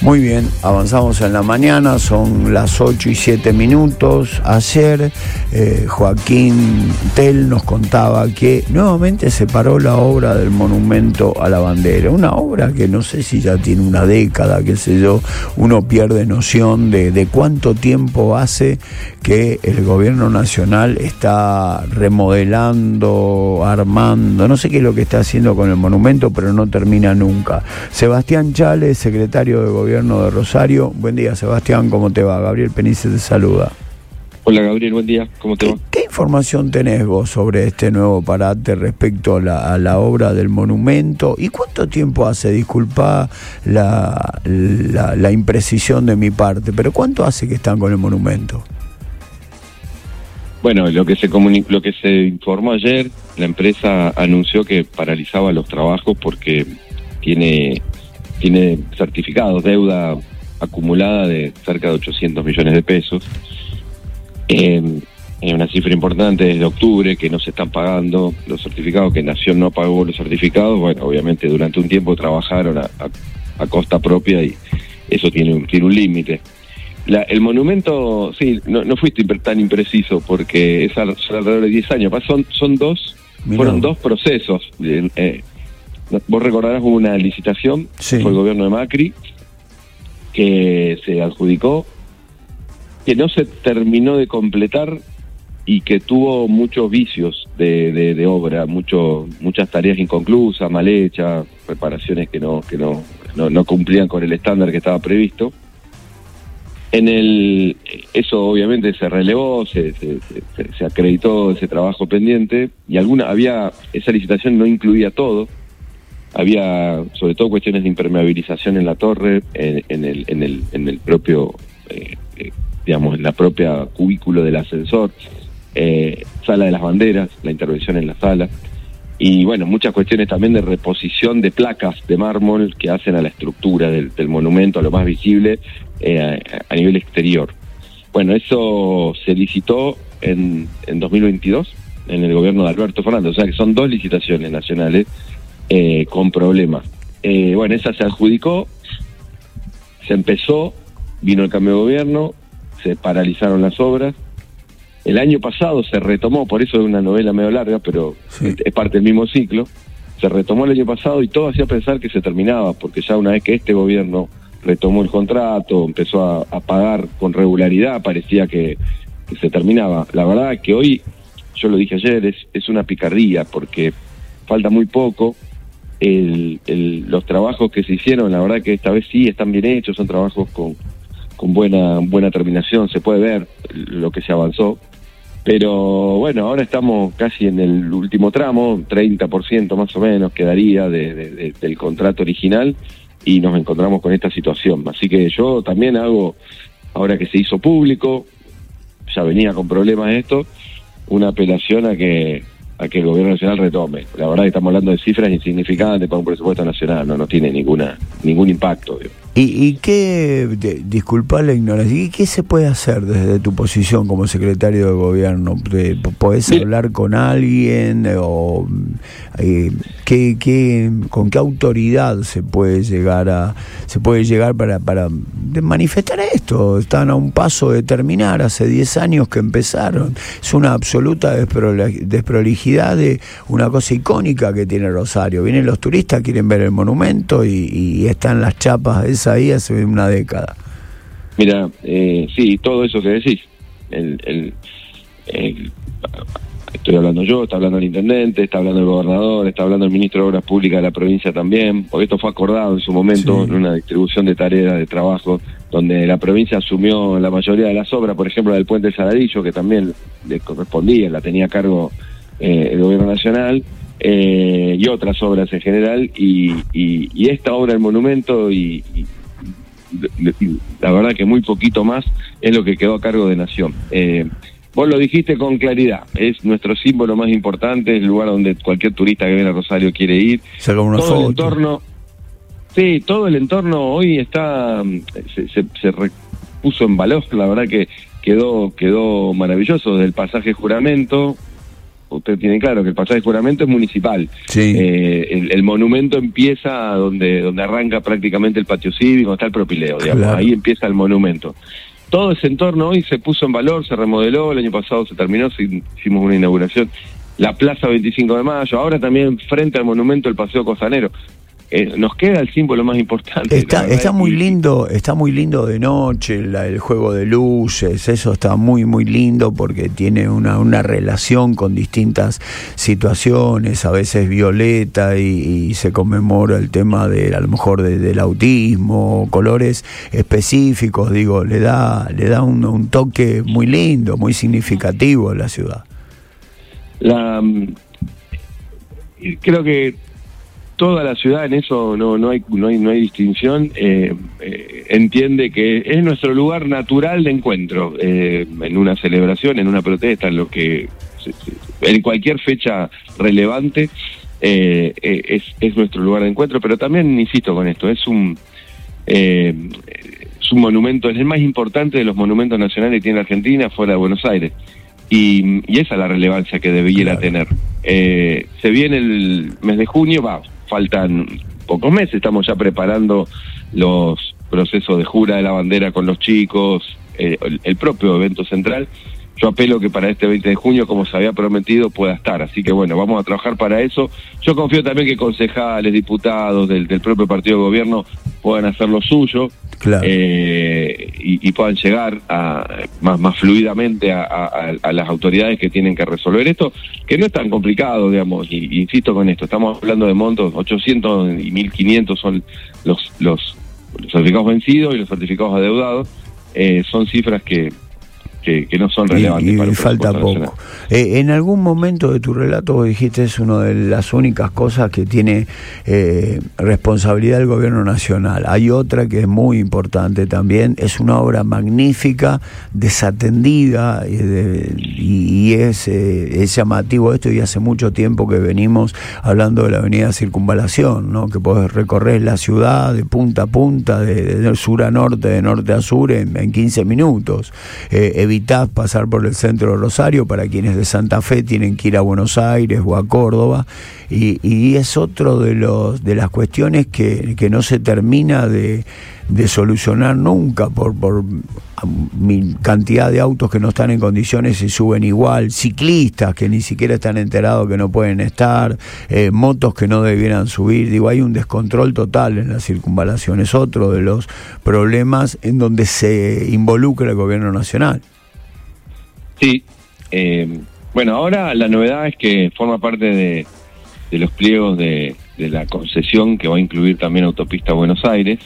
Muy bien, avanzamos en la mañana, son las 8:07. Ayer Joaquín Tell nos contaba que nuevamente se paró la obra del monumento a la bandera, una obra que no sé si ya tiene una década, qué sé yo, uno pierde noción de cuánto tiempo hace que el gobierno nacional está remodelando, armando, no sé qué es lo que está haciendo con el monumento, pero no termina nunca. Sebastián Chales, secretario de Gobierno de Rosario. Buen día, Sebastián, ¿cómo te va? Gabriel Penice te saluda. Hola, Gabriel, buen día, ¿cómo te va? ¿Qué información tenés vos sobre este nuevo parate respecto a la obra del monumento? ¿Y cuánto tiempo hace, disculpa la imprecisión de mi parte, pero cuánto hace que están con el monumento? Bueno, lo que se informó ayer, la empresa anunció que paralizaba los trabajos porque tiene certificados, deuda acumulada de cerca de 800 millones de pesos. Es una cifra importante desde octubre que no se están pagando los certificados, que Nación no pagó los certificados. Bueno, obviamente durante un tiempo trabajaron a costa propia y eso tiene un límite. El monumento, sí, no fuiste tan impreciso porque es alrededor de 10 años. Fueron dos procesos. Vos recordarás, hubo una licitación, sí. Fue el gobierno de Macri, que se adjudicó, que no se terminó de completar y que tuvo muchos vicios de obra, muchas tareas inconclusas, mal hechas, reparaciones que no cumplían con el estándar que estaba previsto. Eso obviamente se relevó, se acreditó ese trabajo pendiente y esa licitación no incluía todo. Había sobre todo cuestiones de impermeabilización en la torre, en el propio, digamos, en la propia cubículo del ascensor, sala de las banderas, la intervención en la sala, y bueno, muchas cuestiones también de reposición de placas de mármol que hacen a la estructura del monumento, a lo más visible, a nivel exterior. Bueno, eso se licitó en 2022, en el gobierno de Alberto Fernández, o sea que son dos licitaciones nacionales, con problemas. Bueno, esa se adjudicó, se empezó, vino el cambio de gobierno, se paralizaron las obras. El año pasado se retomó, por eso es una novela medio larga, pero sí, es parte del mismo ciclo. Se retomó el año pasado y todo hacía pensar que se terminaba, porque ya una vez que este gobierno retomó el contrato, empezó a pagar con regularidad, parecía que se terminaba. La verdad que hoy, yo lo dije ayer, es una picardía, porque falta muy poco. Los trabajos que se hicieron, la verdad que esta vez sí están bien hechos, son trabajos con buena terminación, se puede ver lo que se avanzó, pero bueno, ahora estamos casi en el último tramo, 30% más o menos quedaría del contrato original y nos encontramos con esta situación. Así que yo también ahora que se hizo público, ya venía con problemas esto, una apelación a que el gobierno nacional retome. La verdad que estamos hablando de cifras insignificantes para un presupuesto nacional, no tiene ningún impacto. ¿Y qué, disculpa la ignorancia, ¿y qué se puede hacer desde tu posición como secretario de gobierno? ¿Podés hablar con alguien o con qué autoridad se puede llegar para manifestar esto? Están a un paso de terminar, hace 10 años que empezaron. Es una absoluta desprolijidad de una cosa icónica que tiene Rosario. Vienen los turistas, quieren ver el monumento y están las chapas de ahí hace una década. Mira, sí, todo eso que decís, estoy hablando yo, está hablando el intendente, está hablando el gobernador, está hablando el ministro de Obras Públicas de la provincia también, porque esto fue acordado en su momento, sí, en una distribución de tareas, de trabajo, donde la provincia asumió la mayoría de las obras, por ejemplo la del Puente del Saladillo, que también le correspondía, la tenía a cargo el gobierno nacional, y otras obras en general, y esta obra del monumento y la verdad que muy poquito más es lo que quedó a cargo de Nación. Vos lo dijiste con claridad, es nuestro símbolo más importante, es el lugar donde cualquier turista que viene a Rosario quiere ir. Todo el entorno, sí, todo el entorno hoy está se repuso en valor, la verdad que quedó maravilloso, desde el pasaje Juramento, usted tiene claro que el pasaje de juramento es municipal. Sí. El monumento empieza donde arranca prácticamente el patio cívico, está el propileo, digamos. Claro. Ahí empieza el monumento. Todo ese entorno hoy se puso en valor, se remodeló, el año pasado se terminó, hicimos una inauguración. La Plaza 25 de Mayo, ahora también frente al monumento el Paseo Costanero. Nos queda el símbolo más importante. Está muy lindo de noche, el juego de luces, eso está muy muy lindo porque tiene una relación con distintas situaciones, a veces violeta y se conmemora el tema a lo mejor del autismo, colores específicos, digo, le da un toque muy lindo, muy significativo a la ciudad. Creo que toda la ciudad en eso no hay distinción, entiende que es nuestro lugar natural de encuentro, en una celebración, en una protesta, en cualquier fecha relevante, es nuestro lugar de encuentro, pero también insisto con esto, es un monumento, es el más importante de los monumentos nacionales que tiene Argentina fuera de Buenos Aires. Y esa es la relevancia que debiera tener. Se viene el mes de junio, faltan pocos meses, estamos ya preparando los procesos de jura de la bandera con los chicos, el propio evento central. Yo apelo que para este 20 de junio, como se había prometido, pueda estar. Así que bueno, vamos a trabajar para eso. Yo confío también que concejales, diputados del propio partido de gobierno puedan hacer lo suyo. Claro. Y puedan llegar más fluidamente a las autoridades que tienen que resolver esto, que no es tan complicado, digamos, y insisto con esto, estamos hablando de montos, 800 y 1.500 son los certificados vencidos y los certificados adeudados, son cifras que no son relevantes para el falta poco. Nacional. En algún momento de tu relato vos dijiste es una de las únicas cosas que tiene responsabilidad el gobierno nacional. Hay otra que es muy importante también, es una obra magnífica, desatendida, y es llamativo esto, y hace mucho tiempo que venimos hablando de la avenida Circunvalación, ¿no? Que podés recorrer la ciudad de punta a punta, de sur a norte, de norte a sur en 15 minutos. Evitás pasar por el centro de Rosario para quienes de Santa Fe tienen que ir a Buenos Aires o a Córdoba, y es otro de las cuestiones que no se termina de solucionar nunca por cantidad de autos que no están en condiciones y suben igual, ciclistas que ni siquiera están enterados que no pueden estar, motos que no debieran subir. Digo, hay un descontrol total en la circunvalación, es otro de los problemas en donde se involucra el gobierno nacional. Sí, bueno, ahora la novedad es que forma parte de los pliegos de la concesión que va a incluir también Autopista Buenos Aires,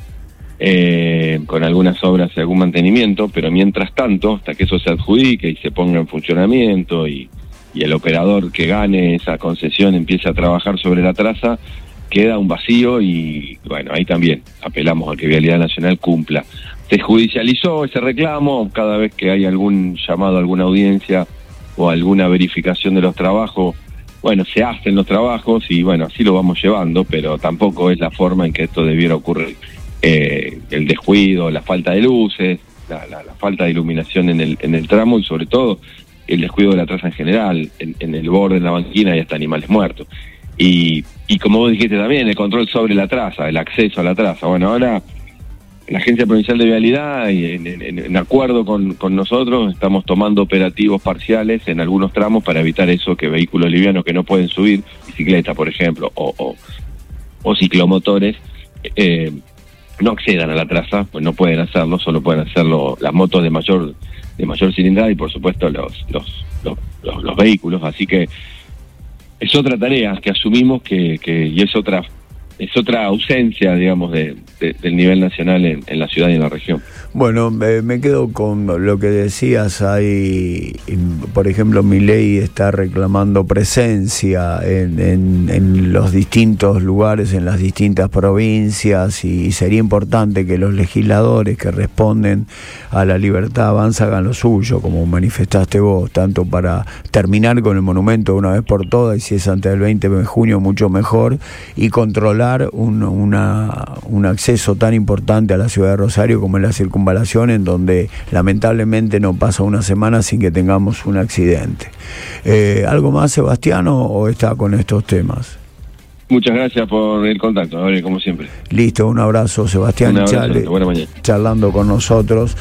con algunas obras y algún mantenimiento, pero mientras tanto, hasta que eso se adjudique y se ponga en funcionamiento y el operador que gane esa concesión empiece a trabajar sobre la traza, queda un vacío y bueno, ahí también apelamos a que Vialidad Nacional cumpla. Se judicializó ese reclamo, cada vez que hay algún llamado a alguna audiencia o alguna verificación de los trabajos, bueno, se hacen los trabajos y bueno, así lo vamos llevando, pero tampoco es la forma en que esto debiera ocurrir. El descuido, la falta de luces, la falta de iluminación en el tramo y sobre todo el descuido de la traza en general, en el borde, en la banquina hay hasta animales muertos. Y como vos dijiste también, el control sobre la traza, el acceso a la traza. Bueno, ahora la Agencia Provincial de Vialidad, y en acuerdo con nosotros, estamos tomando operativos parciales en algunos tramos para evitar eso, que vehículos livianos que no pueden subir, bicicletas por ejemplo, o ciclomotores, no accedan a la traza, pues no pueden hacerlo, solo pueden hacerlo las motos de mayor cilindrada y por supuesto los vehículos. Así que es otra tarea que asumimos y es otra ausencia, digamos, del nivel nacional en la ciudad y en la región. Bueno, me quedo con lo que decías. Hay, por ejemplo, Milei está reclamando presencia en los distintos lugares, en las distintas provincias, y sería importante que los legisladores que responden a la libertad avanza hagan lo suyo, como manifestaste vos, tanto para terminar con el monumento de una vez por todas, y si es antes del 20 de junio mucho mejor, y controlar un acceso acceso tan importante a la ciudad de Rosario como es la circunvalación, en donde lamentablemente no pasa una semana sin que tengamos un accidente. ¿Algo más, Sebastián, o está con estos temas? Muchas gracias por el contacto, Gabriel, como siempre. Listo, un abrazo, Sebastián. Un abrazo, buena mañana. Charlando con nosotros.